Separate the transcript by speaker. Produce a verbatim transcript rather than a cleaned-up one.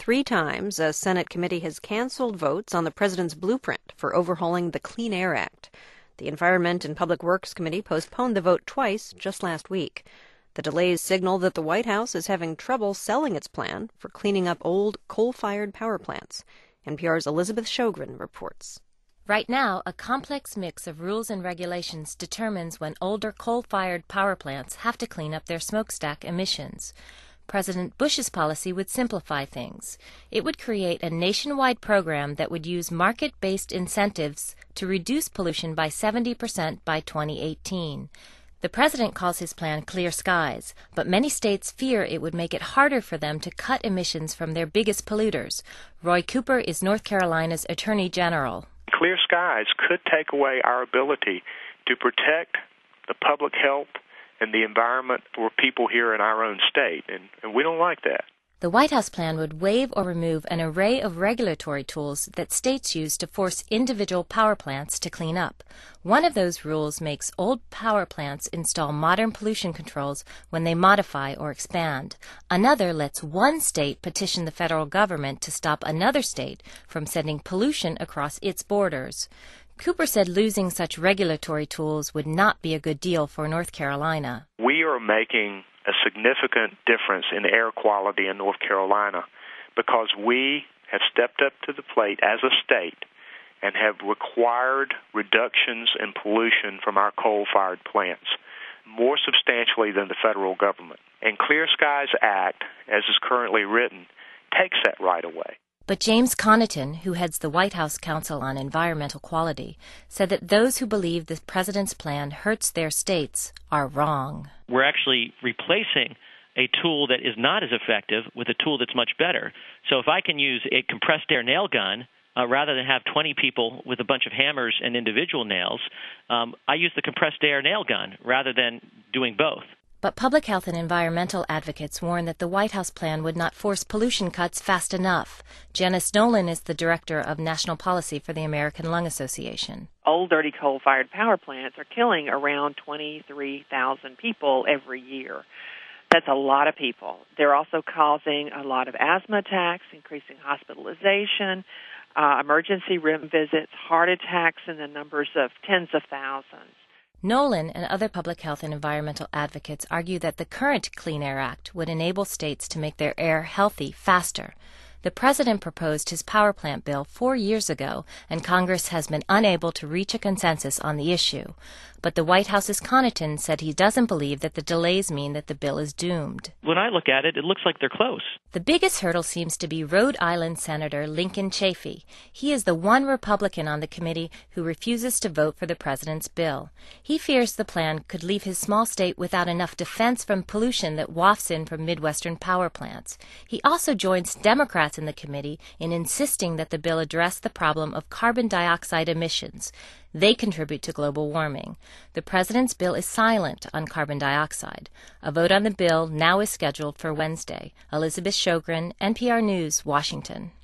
Speaker 1: three times, a Senate committee has canceled votes on the president's blueprint for overhauling the Clean Air Act. The Environment and Public Works Committee postponed the vote twice just last week. The delays signal that the White House is having trouble selling its plan for cleaning up old coal-fired power plants. N P R's Elizabeth Shogren reports.
Speaker 2: Right now, a complex mix of rules and regulations determines when older coal-fired power plants have to clean up their smokestack emissions. President Bush's policy would simplify things. It would create a nationwide program that would use market-based incentives to reduce pollution by seventy percent by twenty eighteen. The president calls his plan Clear Skies, but many states fear it would make it harder for them to cut emissions from their biggest polluters. Roy Cooper is North Carolina's Attorney General.
Speaker 3: Clear Skies could take away our ability to protect the public health and the environment for people here in our own state, and, and we don't like that.
Speaker 2: The White House plan would waive or remove an array of regulatory tools that states use to force individual power plants to clean up. One of those rules makes old power plants install modern pollution controls when they modify or expand. Another lets one state petition the federal government to stop another state from sending pollution across its borders. Cooper said losing such regulatory tools would not be a good deal for North Carolina.
Speaker 3: We are making a significant difference in air quality in North Carolina because we have stepped up to the plate as a state and have required reductions in pollution from our coal-fired plants more substantially than the federal government. And Clear Skies Act, as is currently written, takes that right away.
Speaker 2: But James Connaughton, who heads the White House Council on Environmental Quality, said that those who believe the president's plan hurts their states are wrong.
Speaker 4: We're actually replacing a tool that is not as effective with a tool that's much better. So if I can use a compressed air nail gun, uh, rather than have twenty people with a bunch of hammers and individual nails, um, I use the compressed air nail gun rather than doing both.
Speaker 2: But public health and environmental advocates warn that the White House plan would not force pollution cuts fast enough. Janice Nolan is the director of national policy for the American Lung Association.
Speaker 5: Old, dirty coal-fired power plants are killing around twenty-three thousand people every year. That's a lot of people. They're also causing a lot of asthma attacks, increasing hospitalization, uh, emergency room visits, heart attacks in the numbers of tens of thousands.
Speaker 2: Nolan and other public health and environmental advocates argue that the current Clean Air Act would enable states to make their air healthy faster. The president proposed his power plant bill four years ago, and Congress has been unable to reach a consensus on the issue. But the White House's Connaughton said he doesn't believe that the delays mean that the bill is doomed.
Speaker 4: When I look at it, it looks like they're close.
Speaker 2: The biggest hurdle seems to be Rhode Island Senator Lincoln Chafee. He is the one Republican on the committee who refuses to vote for the president's bill. He fears the plan could leave his small state without enough defense from pollution that wafts in from Midwestern power plants. He also joins Democrats in the committee in insisting that the bill address the problem of carbon dioxide emissions. They contribute to global warming. The president's bill is silent on carbon dioxide. A vote on the bill now is scheduled for Wednesday. Elizabeth Shogren, N P R News, Washington.